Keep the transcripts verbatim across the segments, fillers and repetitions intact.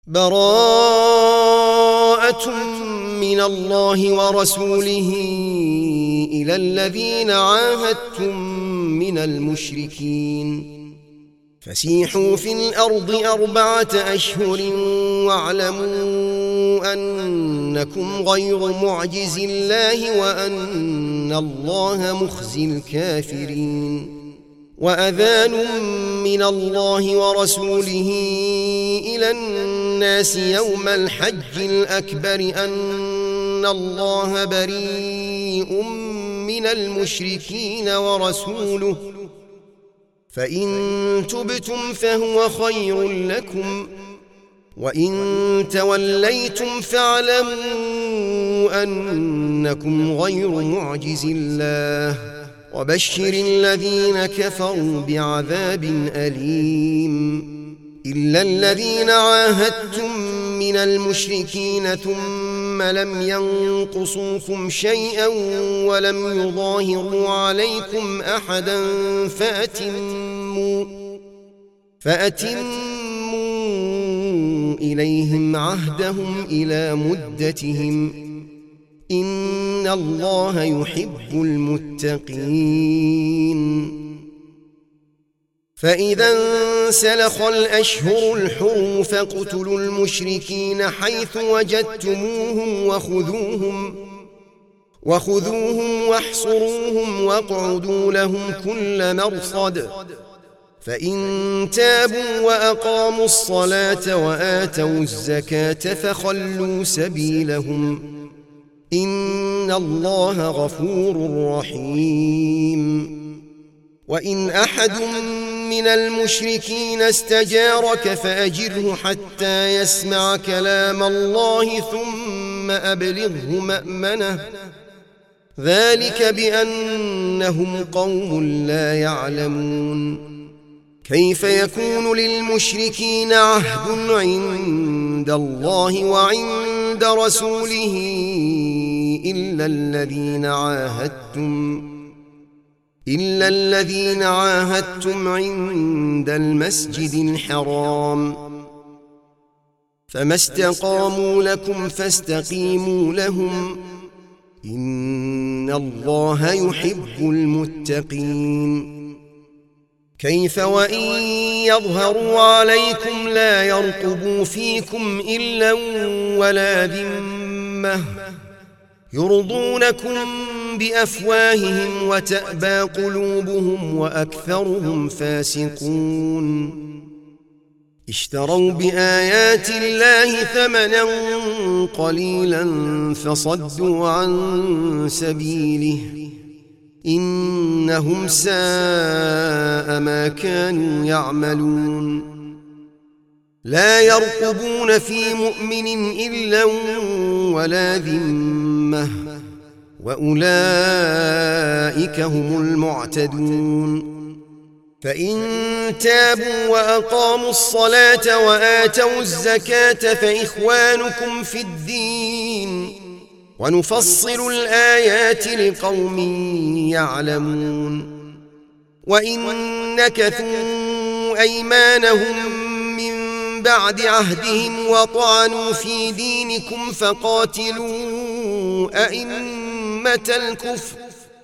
براءة من الله ورسوله إلى الذين عاهدتم من المشركين فسيحوا في الأرض أربعة أشهر واعلموا أنكم غير معجز الله وأن الله مخزي الكافرين وأذان من الله ورسوله إلى الناس يوم الحج الأكبر أن الله بريء من المشركين ورسوله فإن تبتم فهو خير لكم وإن توليتم فاعلموا أنكم غير معجز الله وبشر الذين كفروا بعذاب أليم إلا الذين عاهدتم من المشركين ثم لم ينقصوكم شيئا ولم يظاهروا عليكم أحدا فأتموا, فأتموا إليهم عهدهم إلى مدتهم إن الله يحب المتقين فإذا انسلخ الأشهر الحرم فاقتلوا المشركين حيث وجدتموهم وخذوهم وخذوهم واحصروهم واقعدوا لهم كل مرصد فإن تابوا وأقاموا الصلاة وآتوا الزكاة فخلوا سبيلهم إن الله غفور رحيم وإن أحد من المشركين استجارك فأجره حتى يسمع كلام الله ثم أبلغه مأمنه ذلك بأنهم قوم لا يعلمون كيف يكون للمشركين عهد عند الله وعند رسوله إلا الذين عاهدتم إلا الذين عاهدتم عند المسجد الحرام فما استقاموا لكم فاستقيموا لهم إن الله يحب المتقين كيف وإن يظهروا عليكم لا يرقبوا فيكم إلا ولا ذمة يرضونكم بأفواههم وتأبى قلوبهم وأكثرهم فاسقون اشتروا بآيات الله ثمنا قليلا فصدوا عن سبيله إنهم ساء ما كانوا يعملون لا يرقبون في مؤمن إلا ولا ذمة وأولئك هم المعتدون فإن تابوا وأقاموا الصلاة وآتوا الزكاة فإخوانكم في الدين ونفصل الآيات لقوم يعلمون وإن نكثوا أيمانهم من بعد عهدهم وطعنوا في دينكم فقاتلوا أئمة الكفر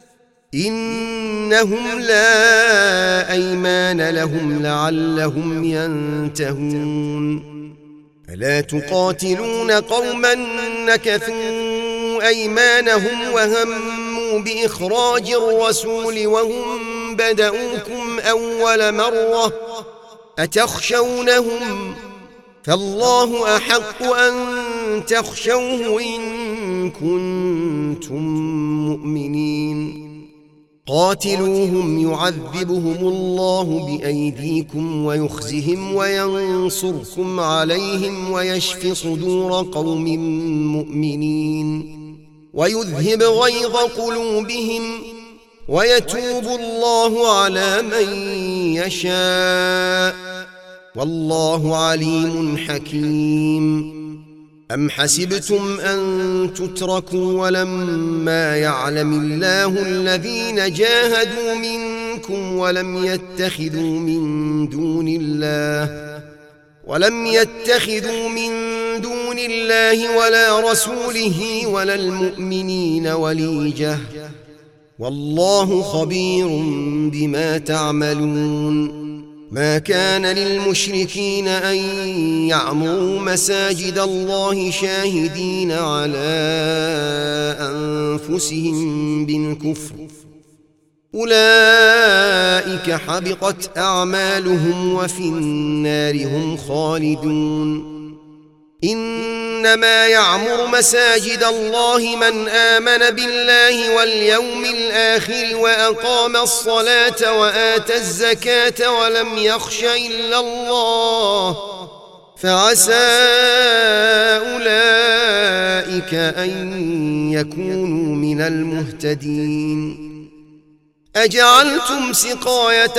إنهم لا أيمان لهم لعلهم ينتهون ألا تقاتلون قوما نكثوا أيمانهم وهموا بإخراج الرسول وهم بدؤوكم أول مرة أتخشونهم فالله أحق أن تخشوه إن كنتم مؤمنين قاتلوهم يعذبهم الله بأيديكم ويخزهم وينصركم عليهم ويشف صدور قوم مؤمنين ويذهب غيظ قلوبهم ويتوب الله على من يشاء والله عليم حكيم أم حسبتم أن تتركوا ولما يعلم الله الذين جاهدوا منكم ولم يتخذوا من دون الله ولم يتخذوا من دون الله ولا رسوله ولا المؤمنين وليجة والله خبير بما تعملون ما كان للمشركين أن يعمروا مساجد الله شاهدين على أنفسهم بالكفر أولئك حبطت أعمالهم وفي النار هم خالدون إنما يعمر مساجد الله من آمن بالله واليوم الآخر وأقام الصلاة وآتى الزكاة ولم يخش إلا الله فعسى أولئك أن يكونوا من المهتدين أجعلتم سقاية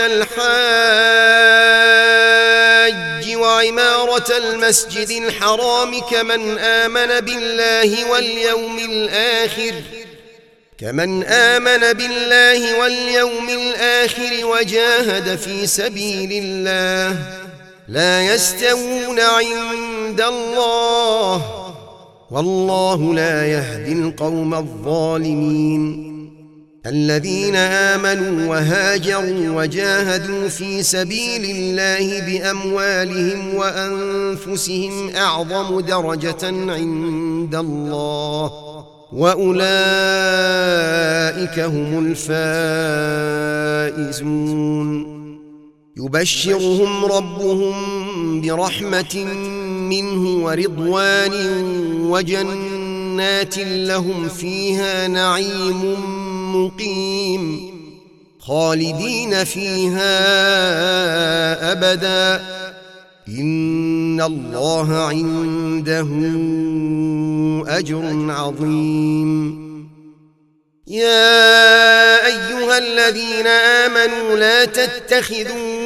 الحاج وعمارة المسجد الحرام كمن آمن بالله واليوم الآخر كمن آمن بالله واليوم الآخر وجاهد في سبيل الله لا يستوون عند الله والله لا يهدي القوم الظالمين الذين آمنوا وهاجروا وجاهدوا في سبيل الله بأموالهم وأنفسهم أعظم درجة عند الله وأولئك هم الفائزون يبشرهم ربهم برحمة منه ورضوان وجنات لهم فيها نعيم مقيم خالدين فيها أبدا إن الله عنده أجر عظيم يا أيها الذين آمنوا لا تتخذوا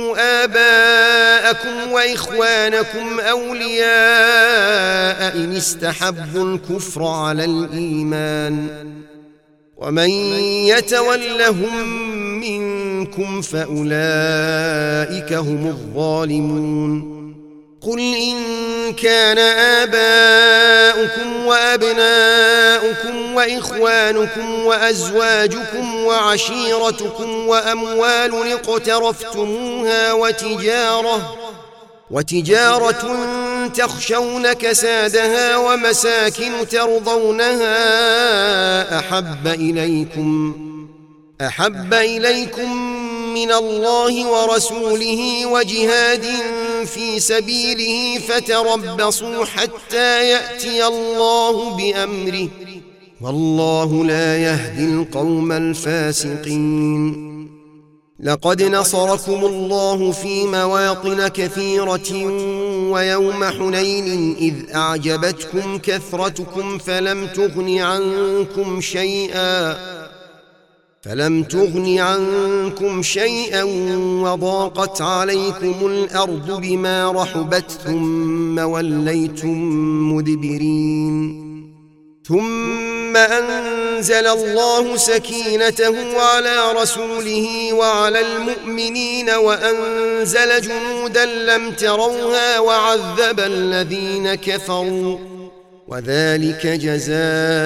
آباءكم وإخوانكم أولياء إن استحبوا الكفر على الإيمان ومن يتولهم منكم فأولئك هم الظالمون قل إن كان آباؤكم وأبناؤكم وإخوانكم وأزواجكم وعشيرتكم وأموال اقترفتموها وتجارة وتجارة تخشون كسادها ومساكن ترضونها أحب إليكم أحب إليكم من الله ورسوله وجهاد في سبيله فتربصوا حتى يأتي الله بأمره والله لا يهدي القوم الفاسقين لقد نصركم الله في مواطن كثيرة ويوم حنين إذ أعجبتكم كثرتكم فلم تغن عنكم شيئا فلم تغن عنكم شيئا وضاقت عليكم الأرض بما رحبت ثم وليتم مدبرين ثم أنزل الله سكينته على رسوله وعلى المؤمنين وأنزل جنودا لم تروها وعذب الذين كفروا وذلك جزاء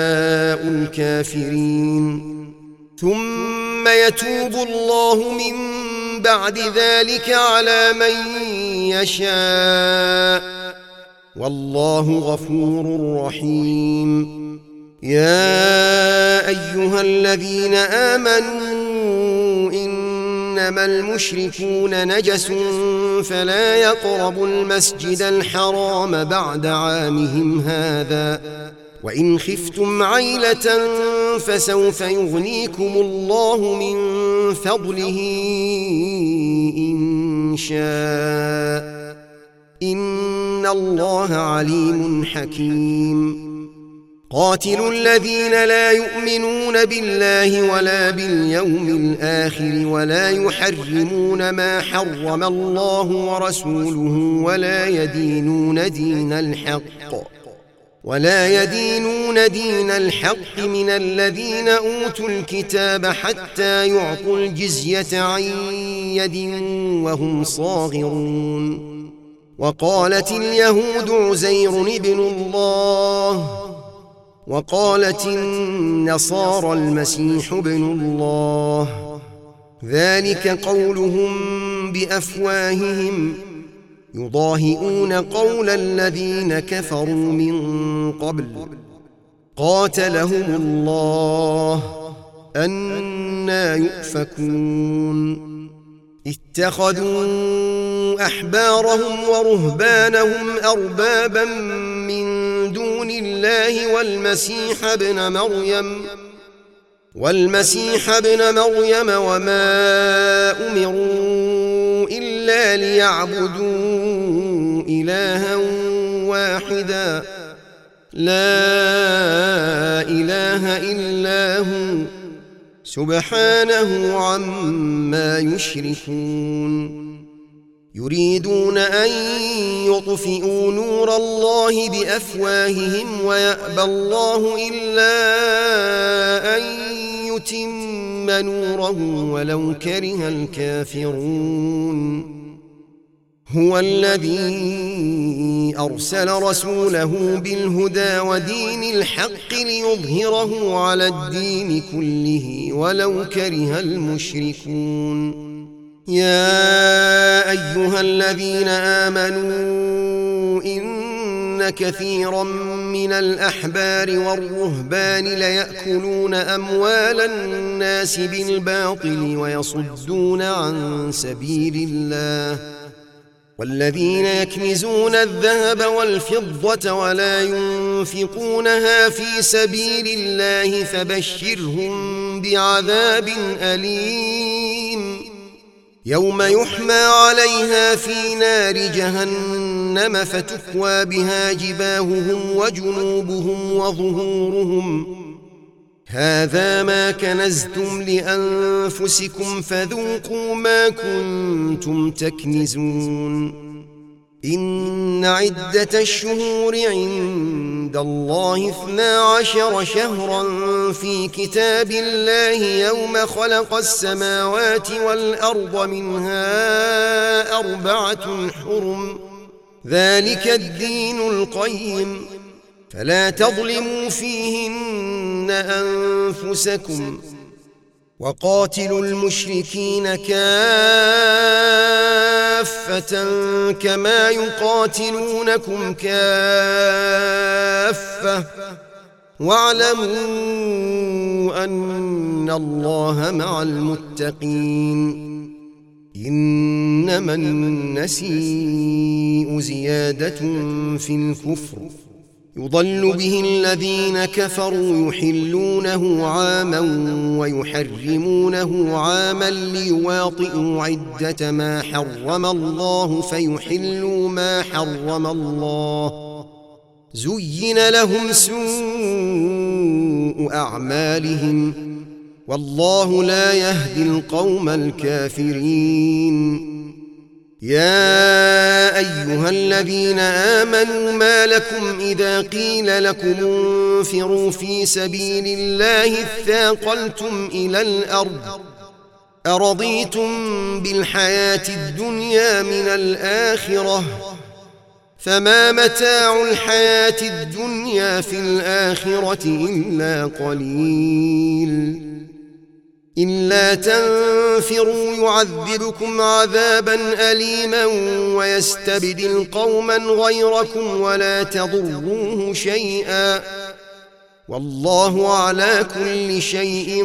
الكافرين ثم يتوب الله من بعد ذلك على من يشاء والله غفور رحيم يا أيها الذين آمنوا إنما المشركون نجس فلا يقربوا المسجد الحرام بعد عامهم هذا وإن خفتم عيلة فسوف يغنيكم الله من فضله إن شاء إن الله عليم حكيم قاتلوا الذين لا يؤمنون بالله ولا باليوم الآخر ولا يحرمون ما حرم الله ورسوله ولا يدينون دين الحق ولا يدينون دين الحق من الذين أوتوا الكتاب حتى يعطوا الجزية عن يد وهم صاغرون وقالت اليهود عزير ابن الله وقالت النصارى المسيح ابن الله ذلك قولهم بأفواههم يضاهئون قول الذين كفروا من قبل قاتلهم الله أنى يؤفكون اتخذوا أحبارهم ورهبانهم أربابا من دون الله والمسيح ابن مريم والمسيح ابن مريم وما أمروا إلا ليعبدوا إلها واحدا لا إله إلا هو سبحانه عما يشركون يريدون أن يطفئوا نور الله بأفواههم ويأبى الله إلا أن يتم نوره ولو كره الكافرون هو الذي أرسل رسوله بالهدى ودين الحق ليظهره على الدين كله ولو كره المشركون يا أيها الذين آمنوا إن كثيرا من الأحبار والرهبان ليأكلون أموال الناس بالباطل ويصدون عن سبيل الله والذين يكنزون الذهب والفضة ولا ينفقونها في سبيل الله فبشرهم بعذاب أليم يوم يحمى عليها في نار جهنم فتكوى بها جباههم وجنوبهم وظهورهم هذا ما كنزتم لأنفسكم فذوقوا ما كنتم تكنزون إن عدة الشهور عند الله اثنا عشر شهرا في كتاب الله يوم خلق السماوات والأرض منها أربعة حرم ذلك الدين القيم فلا تظلموا فيهن أنفسكم وقاتلوا المشركين كافة كما يقاتلونكم كافة واعلموا أن الله مع المتقين إنما النسيء زيادة في الكفر يضل به الذين كفروا يحلونه عاما ويحرمونه عاما ليواطئوا عدة ما حرم الله فيحلوا ما حرم الله زين لهم سوء أعمالهم والله لا يهدي القوم الكافرين يا أيها الذين آمنوا ما لكم إذا قيل لكم انفروا في سبيل الله اثاقلتم إلى الأرض أرضيتم بالحياة الدنيا من الآخرة فما متاع الحياة الدنيا في الآخرة إلا قليل إلا تنفروا يعذبكم عذابا أليما ويستبدل قوما غيركم ولا تضروه شيئا والله على كل شيء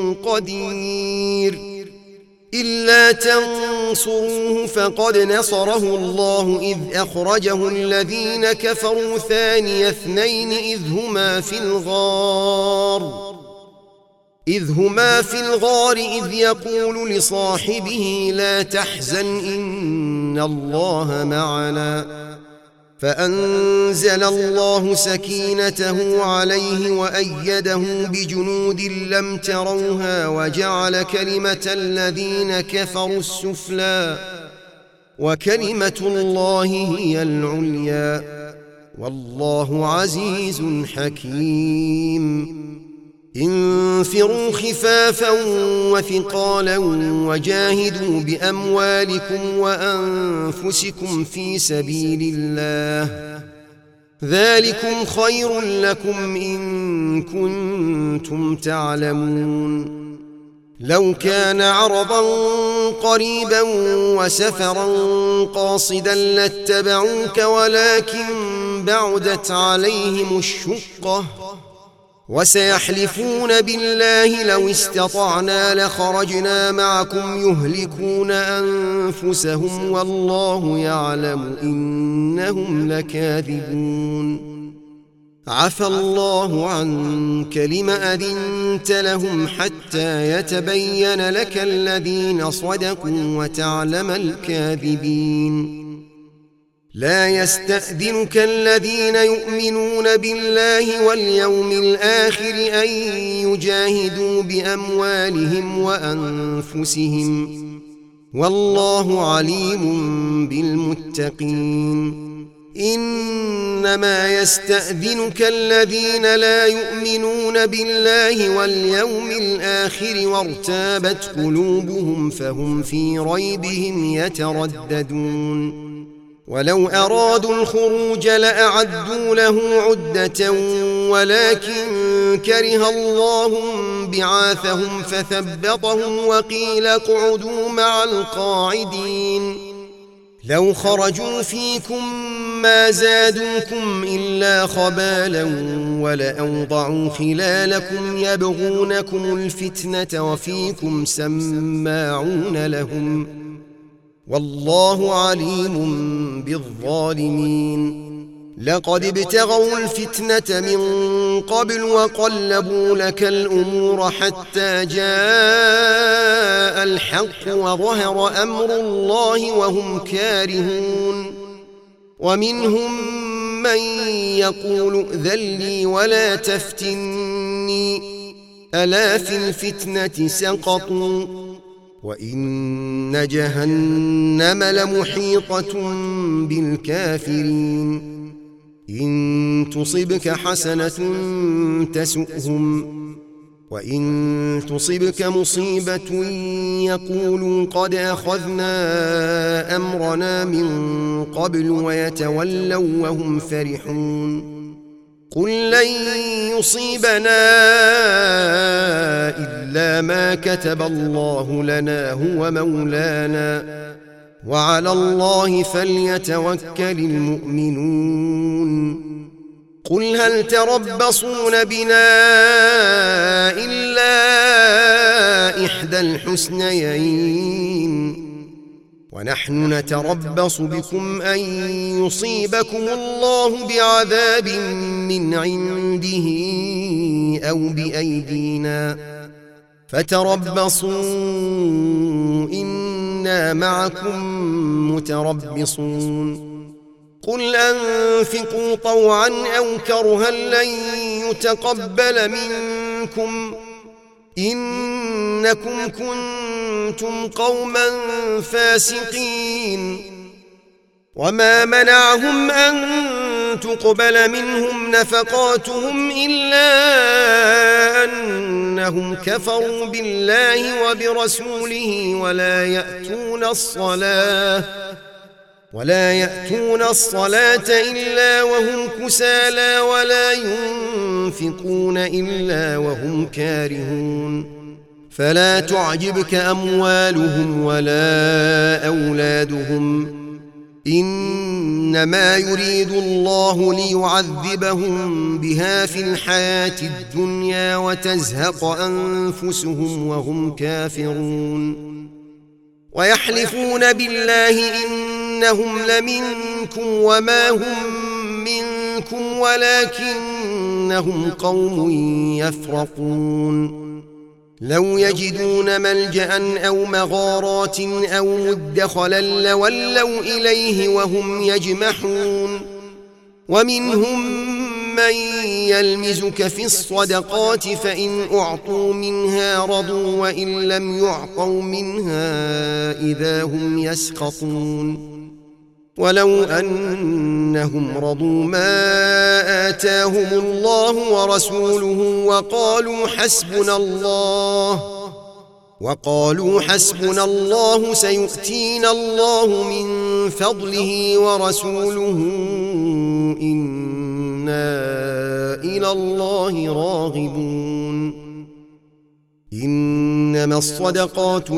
قدير إلا تنصروه فقد نصره الله إذ أخرجه الذين كفروا ثاني اثنين إذ هما في الغار إذ هما في الغار إذ يقول لصاحبه لا تحزن إن الله معنا فأنزل الله سكينته عليه وأيده بجنود لم تروها وجعل كلمة الذين كفروا السفلى وكلمة الله هي العليا والله عزيز حكيم انفروا خفافا وثقالا وجاهدوا بأموالكم وأنفسكم في سبيل الله، ذلكم خير لكم إن كنتم تعلمون. لو كان عرضا قريبا وسفرا قاصدا لاتبعوك ولكن بعدت عليهم الشقة، وسيحلفون بالله لو استطعنا لخرجنا معكم يهلكون أنفسهم والله يعلم إنهم لكاذبون. عفى الله عنك لم أذنت لهم حتى يتبين لك الذين صدقوا وتعلم الكاذبين. لا يستأذنك الذين يؤمنون بالله واليوم الآخر أن يجاهدوا بأموالهم وأنفسهم، والله عليم بالمتقين. إنما يستأذنك الذين لا يؤمنون بالله واليوم الآخر وارتابت قلوبهم فهم في ريبهم يترددون. ولو أرادوا الخروج لأعدوا له عدة ولكن كره الله بعاثهم فثبطهم وقيل اقعدوا مع القاعدين. لو خرجوا فيكم ما زادوكم إلا خبالا ولأوضعوا خلالكم يبغونكم الفتنة وفيكم سماعون لهم، والله عليم بالظالمين. لقد ابتغوا الفتنة من قبل وقلبوا لك الأمور حتى جاء الحق وظهر أمر الله وهم كارهون. ومنهم من يقول ائذن لي ولا تفتني، ألا في الفتنة سقطوا وإن جهنم لمحيطة بالكافرين. إن تصبك حسنة تسؤهم وإن تصبك مصيبة يقولوا قد أخذنا أمرنا من قبل ويتولوا وهم فرحون. قل لن يصيبنا إلا ما كتب الله لنا هو مولانا وعلى الله فليتوكل المؤمنون. قل هل تربصون بنا إلا إحدى الحسنيين ونحن نتربص بكم أن يصيبكم الله بعذاب من عنده أو بأيدينا فتربصوا إنا معكم متربصون. قل أنفقوا طوعا أو كرها لن يتقبل منكم إنكم كنتم قوما فاسقين. وما منعهم أن تقبل منهم نفقاتهم إلا أنهم كفروا بالله وبرسوله ولا يأتون الصلاة ولا يأتون الصلاة إلا وهم كسالى ولا ينفقون إلا وهم كارهون. فلا تعجبك أموالهم ولا أولادهم إنما يريد الله ليعذبهم بها في الحياة الدنيا وتزهق أنفسهم وهم كافرون. ويحلفون بالله إنهم لمنكم وما هم منكم ولكنهم قوم يفرقون. لو يجدون ملجأ أو مغارات أو مدخلا لولوا إليه وهم يجمحون. ومنهم من يلمزك في الصدقات فإن أعطوا منها رضوا وإن لم يعطوا منها إذا هم يسخطون. ولو أنهم رضوا ما آتاهم الله ورسوله وقالوا حسبنا الله وقالوا حسبنا الله سيؤتينا الله من فضله ورسوله إنا إلى الله راغبون إنما الصدقات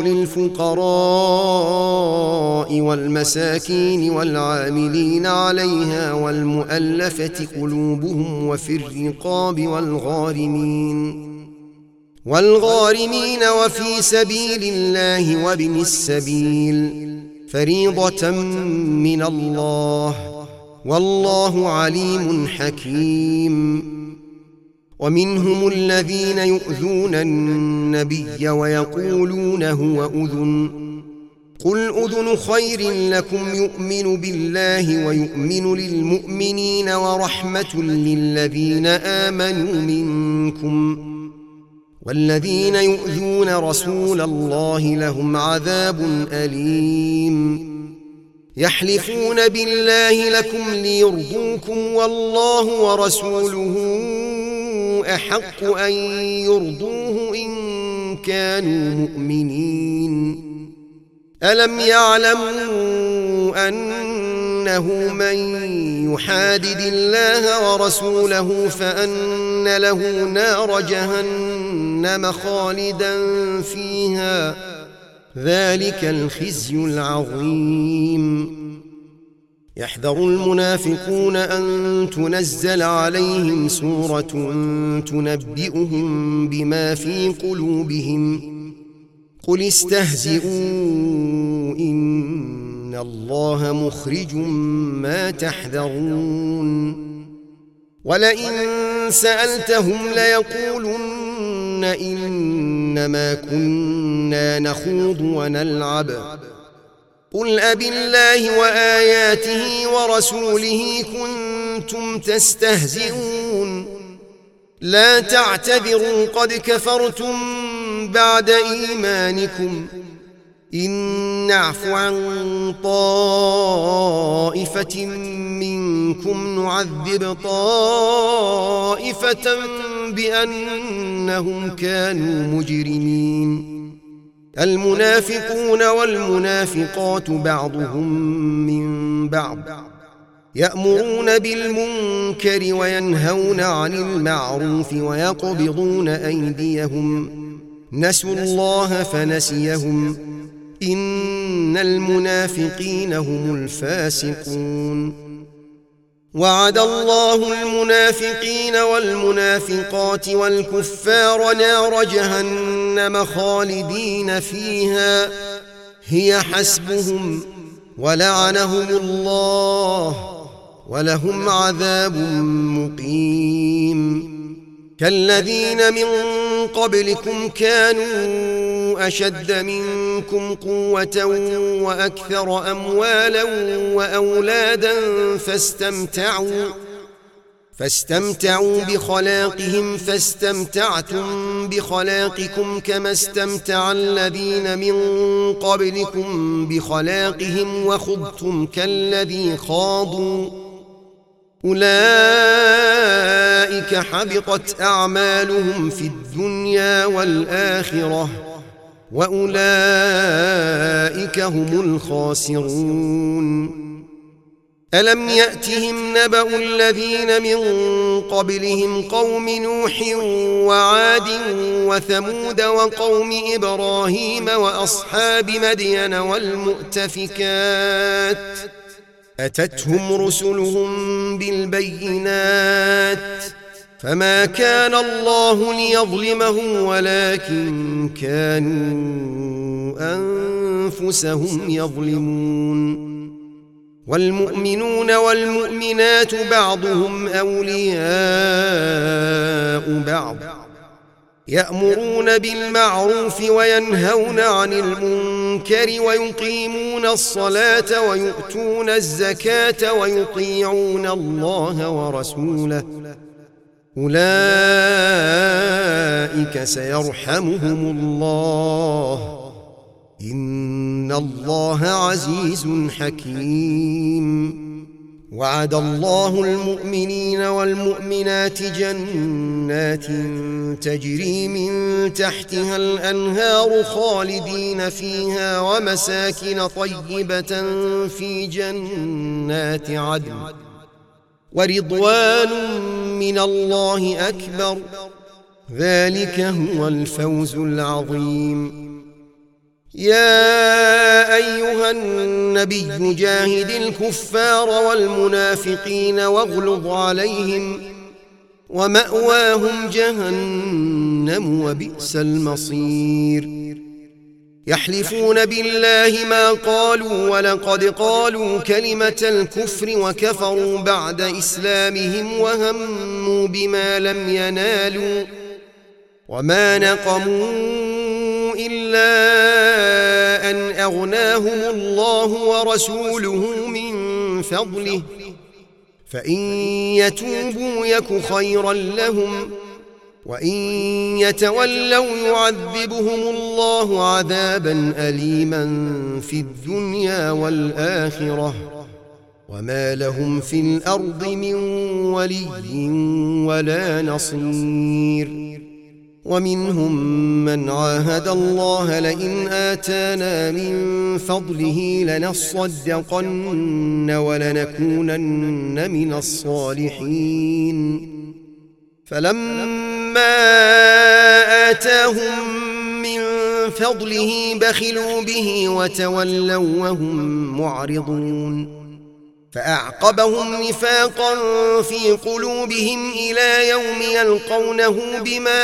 للفقراء والمساكين والعاملين عليها والمؤلفة قلوبهم وفي الرقاب والغارمين والغارمين وفي سبيل الله وابن السبيل فريضة من الله والله عليم حكيم. ومنهم الذين يؤذون النبي ويقولون هو أذن قل أذن خير لكم يؤمن بالله ويؤمن للمؤمنين ورحمة للذين آمنوا منكم والذين يؤذون رسول الله لهم عذاب أليم. يحلفون بالله لكم ليرضوكم والله ورسوله أحق أن يرضوه إن كانوا مؤمنين. ألم يعلموا أنه من يحادد الله ورسوله فأن له نار جهنم خالدا فيها ذلك الخزي العظيم. يحذر المنافقون أن تنزل عليهم سورة تنبئهم بما في قلوبهم قل استهزئوا إن الله مخرج ما تحذرون. ولئن سألتهم ليقولن إنما كنا نخوض ونلعب قل أبالله وآياته ورسوله كنتم تستهزئون لا تعتذروا قد كفرتم بعد إيمانكم إن نعف عن طائفة منكم نعذب طائفة بأنهم كانوا مجرمين. المنافقون والمنافقات بعضهم من بعض يأمرون بالمنكر وينهون عن المعروف ويقبضون أيديهم نسوا الله فنسيهم إن المنافقين هم الفاسقون. وعد الله المنافقين والمنافقات والكفار نار جهنم خالدين فيها هي حسبهم ولعنهم الله ولهم عذاب مقيم. كالذين من قبلكم كانوا أشد منكم قوة وأكثر أموالا وأولادا فاستمتعوا فاستمتعوا بخلاقهم فاستمتعتم بخلاقكم كما استمتع الذين من قبلكم بخلاقهم وخضتم كالذي خاضوا أولئك حبطت أعمالهم في الدنيا والآخرة وأولئك هم الخاسرون. ألم يأتهم نبأ الذين من قبلهم قوم نوح وعاد وثمود وقوم إبراهيم وأصحاب مدين والمؤتفكات أتتهم رسلهم بالبينات فما كان الله ليظلمهم ولكن كانوا أنفسهم يظلمون. والمؤمنون والمؤمنات بعضهم أولياء بعض يأمرون بالمعروف وينهون عن المنكر ويقيمون الصلاة ويؤتون الزكاة ويطيعون الله ورسوله أولئك سيرحمهم الله إن الله عزيز حكيم. وعد الله المؤمنين والمؤمنات جنات تجري من تحتها الأنهار خالدين فيها ومساكن طيبة في جنات عدن ورضوان من الله أكبر، ذلك هو الفوز العظيم. يا أيها النبي جاهد الكفار والمنافقين واغلظ عليهم، ومأواهم جهنم وبئس المصير. يحلفون بالله ما قالوا ولقد قالوا كلمة الكفر وكفروا بعد إسلامهم وهموا بما لم ينالوا، وما نقموا إلا أن أغناهم الله ورسوله من فضله، فإن يتوبوا يك خيرا لهم، وإن يتولوا يعذبهم الله عذابا أليما في الدنيا والآخرة، وما لهم في الأرض من ولي ولا نصير. ومنهم من عاهد الله لئن آتانا من فضله لنصدقن ولنكونن من الصالحين، فلما آتاهم من فضله بخلوا به وتولوا وهم معرضون، فأعقبهم نفاقا في قلوبهم إلى يوم يلقونه بما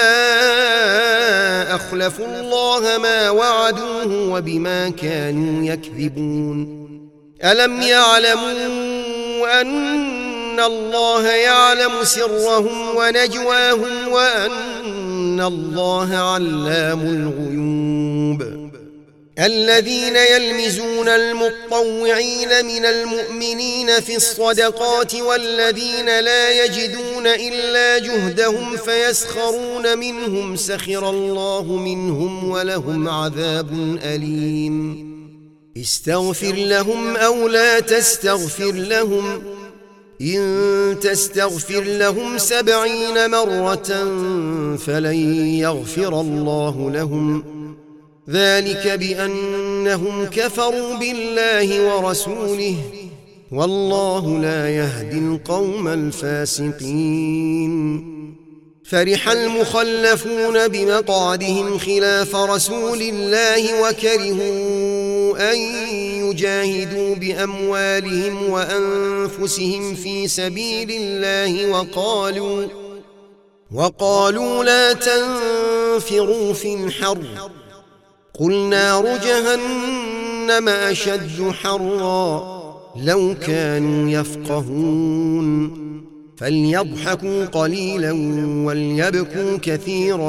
أخلفوا الله ما وعدوه وبما كانوا يكذبون. ألم يعلموا أن الله يعلم سرهم ونجواهم وأن الله علام الغيوب؟ الذين يلمزون المطوعين من المؤمنين في الصدقات والذين لا يجدون إلا جهدهم فيسخرون منهم سخر الله منهم ولهم عذاب أليم. استغفر لهم أو لا تستغفر لهم، إن تستغفر لهم سبعين مرة فلن يغفر الله لهم، ذلك بأنهم كفروا بالله ورسوله، والله لا يهدي القوم الفاسقين. فرح المخلفون بمقعدهم خلاف رسول الله وكرهوا أن يجاهدوا بأموالهم وأنفسهم في سبيل الله وقالوا, وقالوا لا تنفروا في الحر، قل نار جهنم أشد حرا لو كانوا يفقهون. فليضحكوا قليلا وليبكوا كثيرا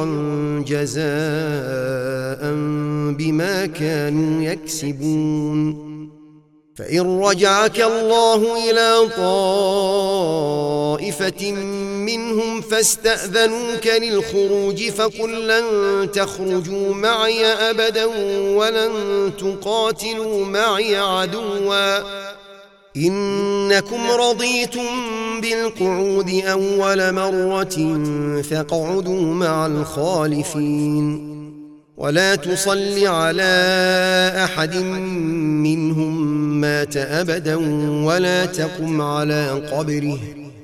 جزاء بما كانوا يكسبون. فإن رجعك الله إلى طائفة منهم فاستأذنوك للخروج فقل لن تخرجوا معي أبدا ولن تقاتلوا معي عدوا، إنكم رضيتم بالقعود أول مرة فاقعدوا مع الخالفين، ولا تصل على أحد منهم مات أبدا ولا تقم على قبره،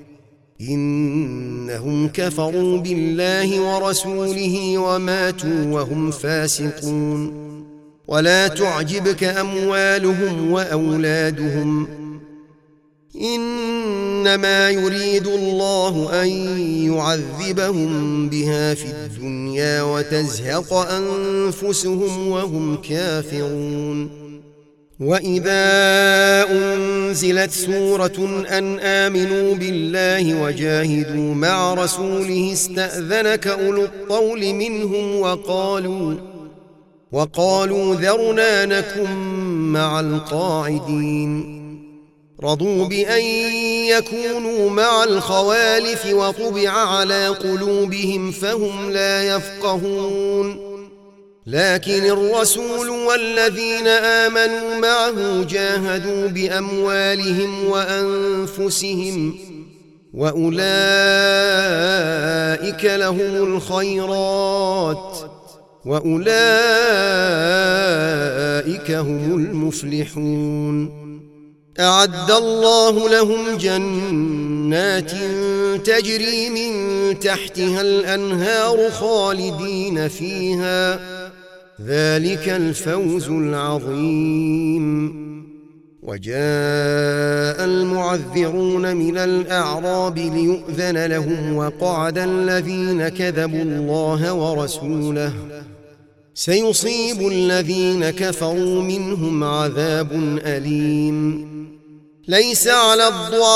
إنهم كفروا بالله ورسوله وماتوا وهم فاسقون. ولا تعجبك أموالهم وأولادهم، إنما يريد الله أن يعذبهم بها في الدنيا وتزهق أنفسهم وهم كافرون. وإذا أنزلت سورة أن آمنوا بالله وجاهدوا مع رسوله استأذنك أولو الطول منهم وقالوا وقالوا ذرنا نكن مع القاعدين، رضوا بأن يكونوا مع الخوالف وطبع على قلوبهم فهم لا يفقهون. لكن الرسول والذين آمنوا معه جاهدوا بأموالهم وأنفسهم وأولئك لهم الخيرات وأولئك هم المفلحون. أعد الله لهم جنات تجري من تحتها الأنهار خالدين فيها، ذلك الفوز العظيم. وجاء المعذرون من الأعراب ليؤذن لهم وقعد الذين كذبوا الله ورسوله، سيصيب الذين كفروا منهم عذاب أليم. ليس على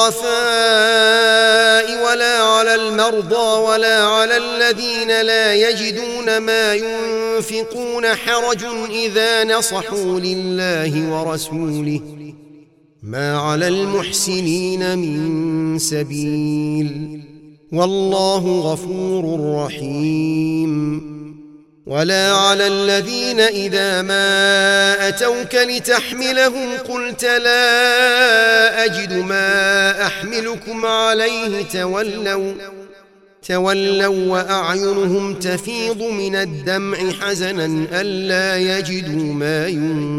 الضعفاء ولا على المرضى ولا على الذين لا يجدون ما ينفقون حرج إذا نصحوا لله ورسوله، ما على المحسنين من سبيل، والله غفور رحيم. ولا على الذين إذا ما أتوك لتحملهم قلت لا أجد ما أحملكم عليه تولوا تولوا وأعينهم تفيض من الدمع حزنا ألا يجدوا ما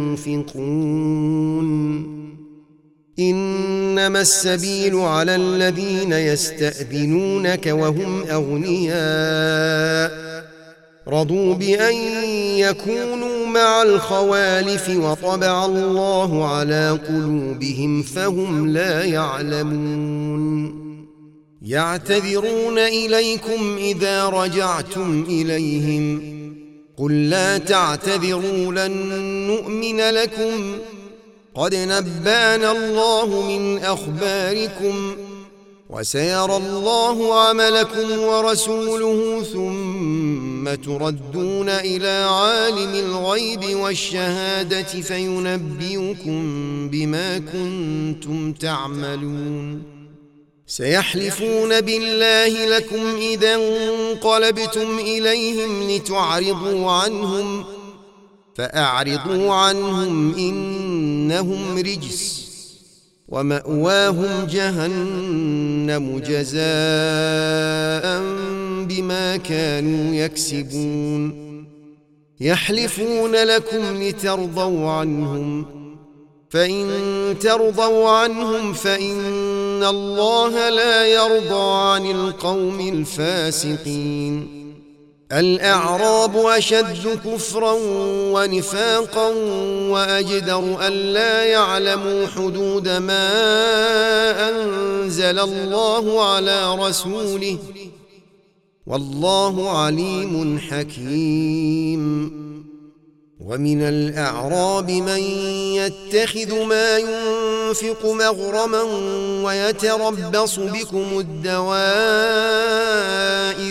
ينفقون. إنما السبيل على الذين يستأذنونك وهم أغنياء رضوا بأن يكونوا مع الخوالف وطبع الله على قلوبهم فهم لا يعلمون. يعتذرون إليكم إذا رجعتم إليهم قل لا تعتذروا لن نؤمن لكم قد نبأنا الله من أخباركم وسيرى الله عملكم ورسوله ثم تردون إلى عالم الغيب والشهادة فينبئكم بما كنتم تعملون. سيحلفون بالله لكم إذا انقلبتم إليهم لتعرضوا عنهم فأعرضوا عنهم إنهم رجس ومأواهم جهنم جزاء بما كانوا يكسبون. يحلفون لكم لترضوا عنهم فإن ترضوا عنهم فإن الله لا يرضى عن القوم الفاسقين. الأعراب أشد كفرا ونفاقا وأجدر ألا يعلموا حدود ما أنزل الله على رسوله والله عليم حكيم. ومن الأعراب من يتخذ ما ينفق مغرما ويتربص بكم الدوائر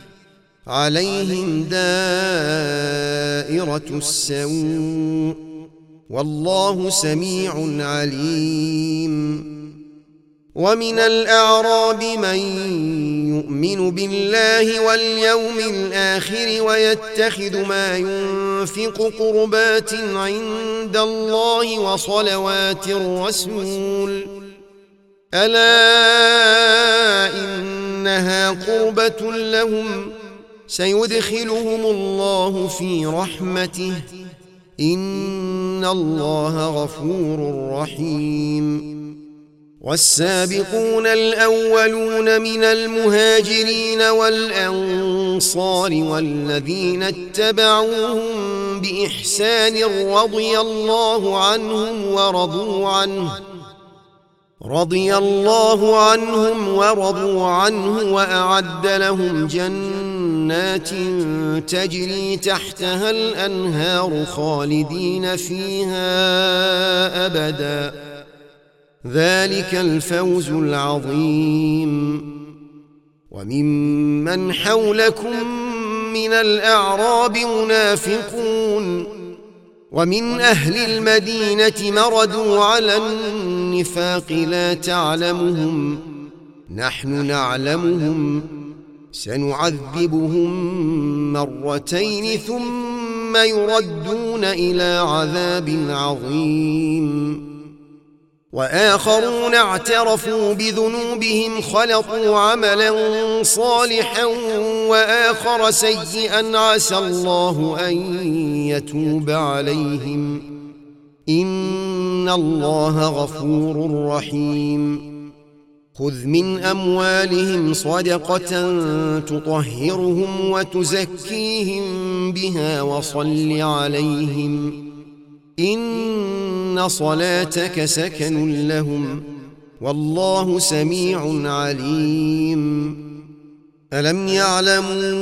عليهم دائرة السوء والله سميع عليم. ومن الأعراب من يؤمن بالله واليوم الآخر ويتخذ ما ينفق قربات عند الله وصلوات الرسول ألا إنها قربة لهم سيدخلهم الله في رحمته إن الله غفور رحيم. والسابقون الأولون من المهاجرين والأنصار والذين اتبعوهم بإحسان رضي الله عنهم ورضوا عنه رضي الله عنهم ورضوا عنه وأعد لهم جنات تجري تحتها الأنهار خالدين فيها أبدا ذلك الفوز العظيم. وممن حولكم من الأعراب منافقون ومن أهل المدينة مردوا على النفاق لا تعلمهم نحن نعلمهم سنعذبهم مرتين ثم ثم يردون إلى عذاب عظيم. وآخرون اعترفوا بذنوبهم خلطوا عملا صالحا وآخر سيئا عسى الله أن يتوب عليهم إن الله غفور رحيم. خذ من أموالهم صدقة تطهرهم وتزكيهم بها وصل عليهم إن صلاتك سكن لهم والله سميع عليم. ألم يعلموا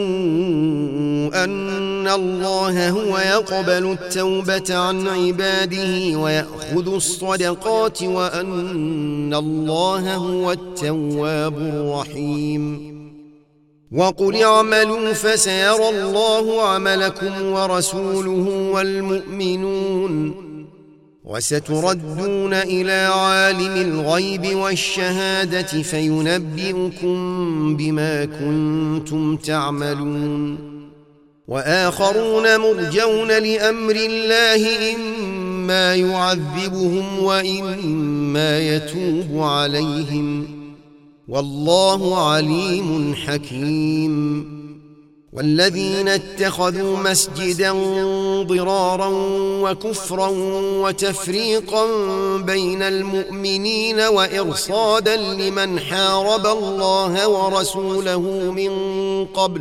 أن الله هو يقبل التوبة عن عباده ويأخذ الصدقات وأن الله هو التواب الرحيم. وقل اعملوا فسيرى الله عملكم ورسوله والمؤمنون وستردون إلى عالم الغيب والشهادة فينبئكم بما كنتم تعملون. وآخرون مرجون لأمر الله إما يعذبهم وإما يتوب عليهم والله عليم حكيم. والذين اتخذوا مسجدا ضرارا وكفرا وتفريقا بين المؤمنين وإرصادا لمن حارب الله ورسوله من قبل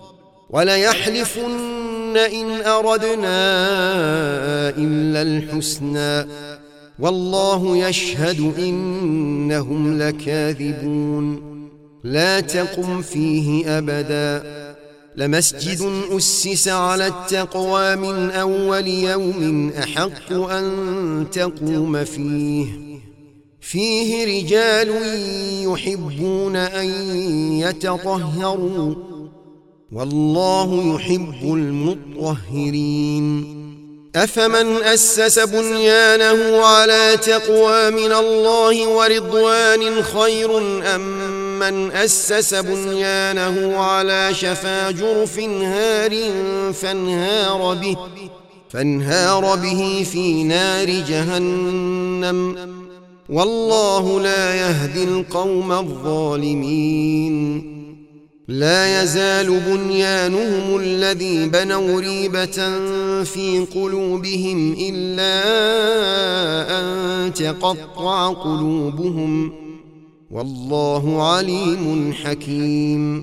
وليحلفن إن أردنا إلا الحسنى والله يشهد إنهم لكاذبون. لا تقم فيه أبدا لمسجد أسس على التقوى من أول يوم أحق أن تقوم فيه فيه رجال يحبون أن يتطهروا والله يحب المطهرين. أفمن أسس بنيانه على تقوى من الله ورضوان خير أم من أسس بنيانه على شفا جرف هار فانهار به, فانهار به في نار جهنم والله لا يهدي القوم الظالمين. لا يزال بنيانهم الذي بنوا ريبة في قلوبهم إلا أن تقطع قلوبهم والله عليم حكيم.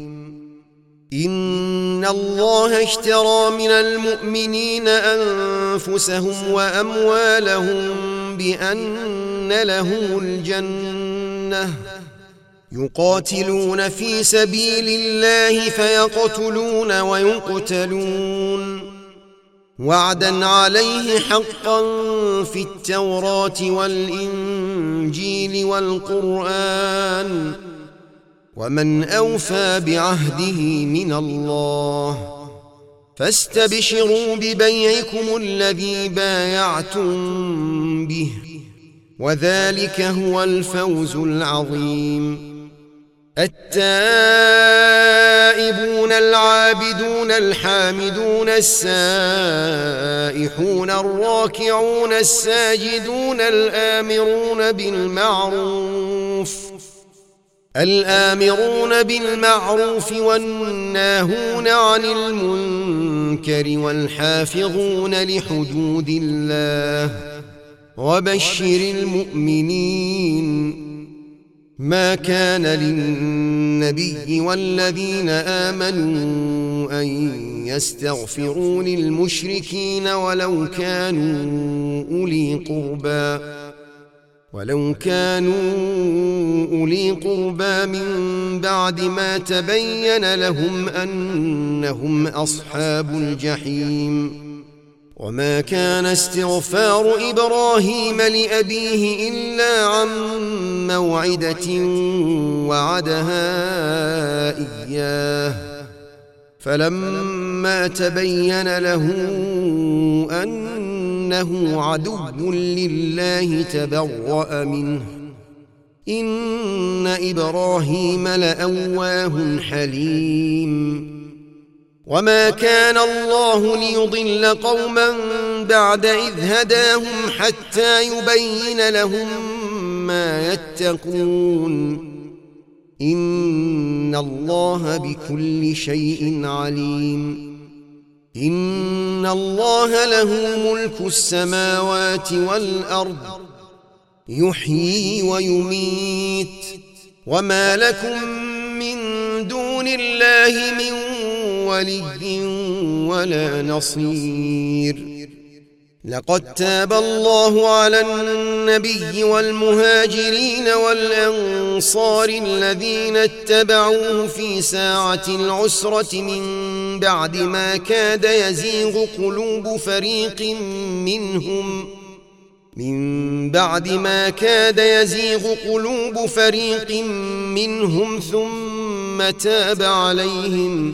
إن الله اشترى من المؤمنين أنفسهم وأموالهم بأن لهم الجنة يقاتلون في سبيل الله فيقتلون ويقتلون وعدا عليه حقا في التوراة والإنجيل والقرآن ومن أوفى بعهده من الله فاستبشروا ببيعكم الذي بايعتم به وذلك هو الفوز العظيم. التائبون العابدون الحامدون السائحون الراكعون الساجدون الآمرون بالمعروف الآمرون بالمعروف والناهون عن المنكر والحافظون لحدود الله وبشر المؤمنين. ما كان للنبي والذين آمنوا أن يستغفروا للمشركين ولو كانوا أولي قربى ولو كانوا أولي قربى من بعد ما تبين لهم أنهم أصحاب الجحيم. وما كان استغفار إبراهيم لأبيه إلا عن موعدة وعدها إياه فلما تبين له أنه عدو لله تبرأ منه إن إبراهيم لأواه حليم. وما كان الله ليضل قوما بعد إذ هداهم حتى يبين لهم ما يتقون إن الله بكل شيء عليم إن الله له ملك السماوات والأرض يحيي ويميت وما لكم من دون الله من ولي ولا نصير لقد تاب الله على النبي والمهاجرين والأنصار الذين اتبعوه في ساعة العسرة من بعد ما كاد يزيغ قلوب فريق منهم من بعد ما كاد يزيغ قلوب فريق منهم ثم تاب عليهم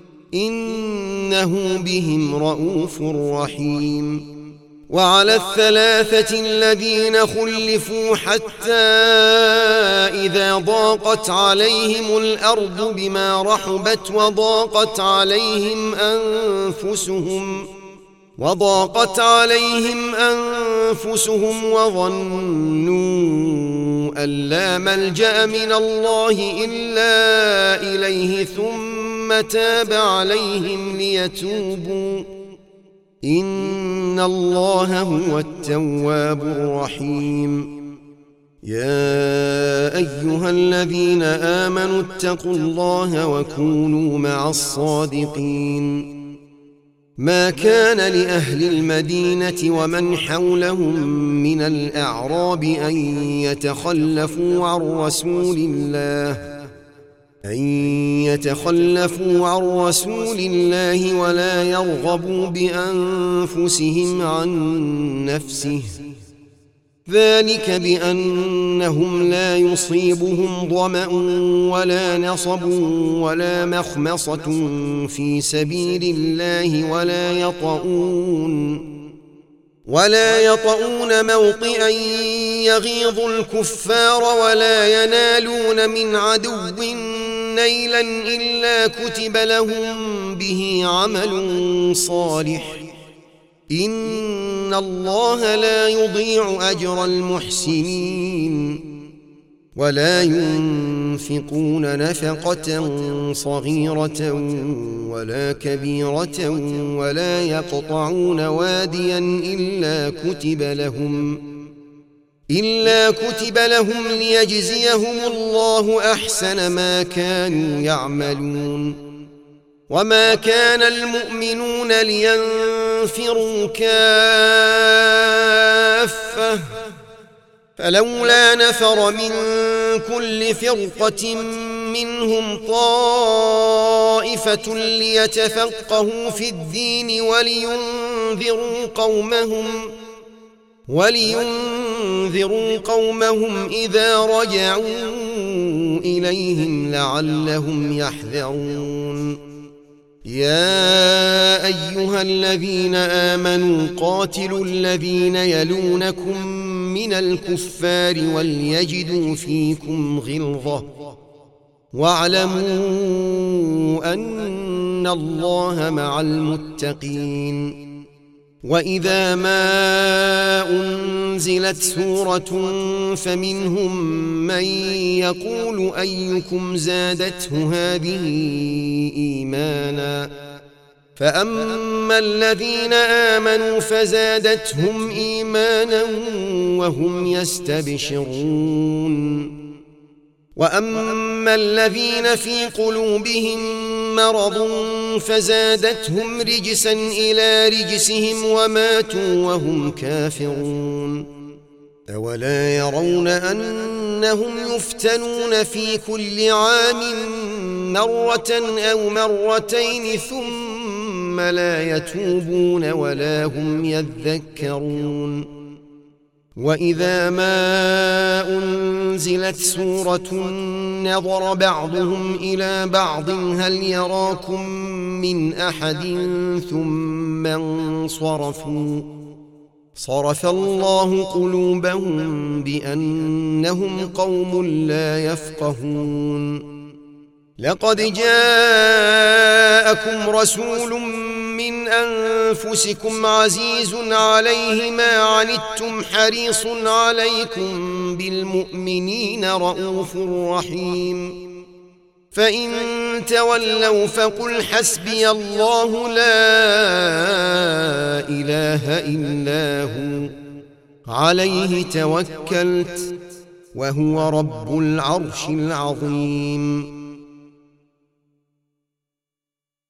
إنه بهم رءوف رحيم وعلى الثلاثة الذين خلفوا حتى إذا ضاقت عليهم الأرض بما رحبت وضاقت عليهم أنفسهم وضاقت عليهم أنفسهم وظنوا أن لا ملجأ من الله إلا إليه ثم تاب عليهم ليتوبوا إن الله هو التواب الرحيم يا أيها الذين آمنوا اتقوا الله وكونوا مع الصادقين ما كان لأهل المدينة ومن حولهم من الأعراب أن يتخلفوا عن رسول الله أن يتخلفوا عن رسول الله ولا يرغبوا بأنفسهم عن نفسه ذلك بأنهم لا يصيبهم ظمأ ولا نصب ولا مخمصة في سبيل الله ولا يطؤون ولا يطؤون موطئا يغيظ الكفار ولا ينالون من عدو نيلا إلا كتب لهم به عمل صالح إن الله لا يضيع أجر المحسنين ولا ينفقون نفقة صغيرة ولا كبيرة ولا يقطعون واديا إلا كتب لهم إلا كتب لهم ليجزيهم الله أحسن ما كانوا يعملون وما كان المؤمنون لينفروا كافة فلولا نفر من كل فرقة منهم طائفة ليتفقهوا في الدين ولينذروا قومهم ولينذروا قومهم إذا رجعوا إليهم لعلهم يحذرون يا أيها الذين آمنوا قاتلوا الذين يلونكم من الكفار وليجدوا فيكم غلظة واعلموا أن الله مع المتقين وإذا ما أنزلت سورة فمنهم من يقول أيكم زادته هذه إيمانا فأما الذين آمنوا فزادتهم إيمانا وهم يستبشرون وأما الذين في قلوبهم مرض فزادتهم رجسا إلى رجسهم وماتوا وهم كافرون أولا يرون أنهم يفتنون في كل عام مرة أو مرتين ثم لا يتوبون ولا هم يذكرون وإذا ما أنزلت سورة نظر بعضهم إلى بعض هل يراكم من أحد ثم انصرفوا صرف الله قلوبهم بأنهم قوم لا يفقهون لقد جاءكم رسول من أنفسكم عزيز عليه ما عنتم حريص عليكم بالمؤمنين رؤوف رحيم فإن تولوا فقل حسبي الله لا إله إلا هو عليه توكلت وهو رب العرش العظيم